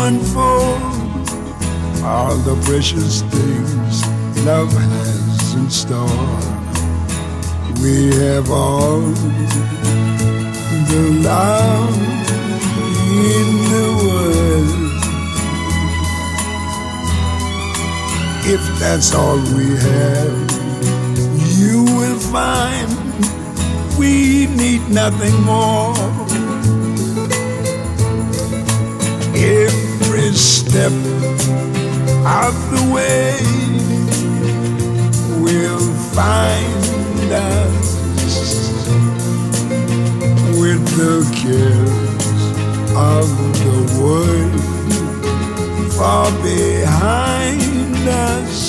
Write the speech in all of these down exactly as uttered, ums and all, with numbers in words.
unfold all the precious things love has in store. We have all the love in the world. If that's all we have, you will find we need nothing more. Every step of the way will find us with the cares of the world far behind us.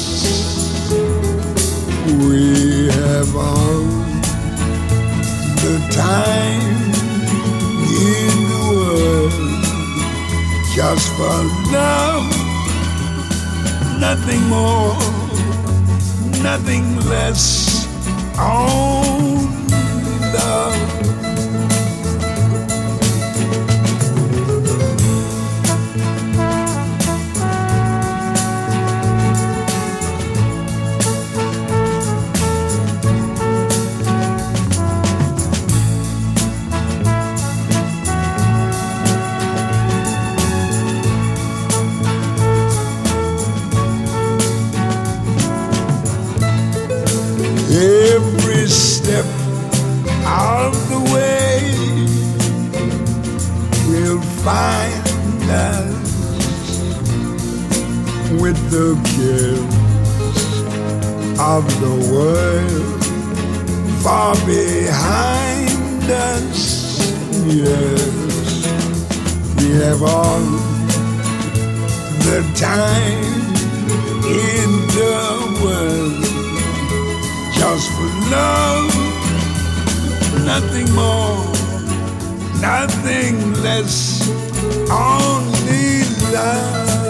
We have all the time in the world just for love, nothing more, nothing less, only love. Every step of the way will find us with the cares of the world far behind us. Yes, we have all the time in the world just for love, nothing more, nothing less, only love.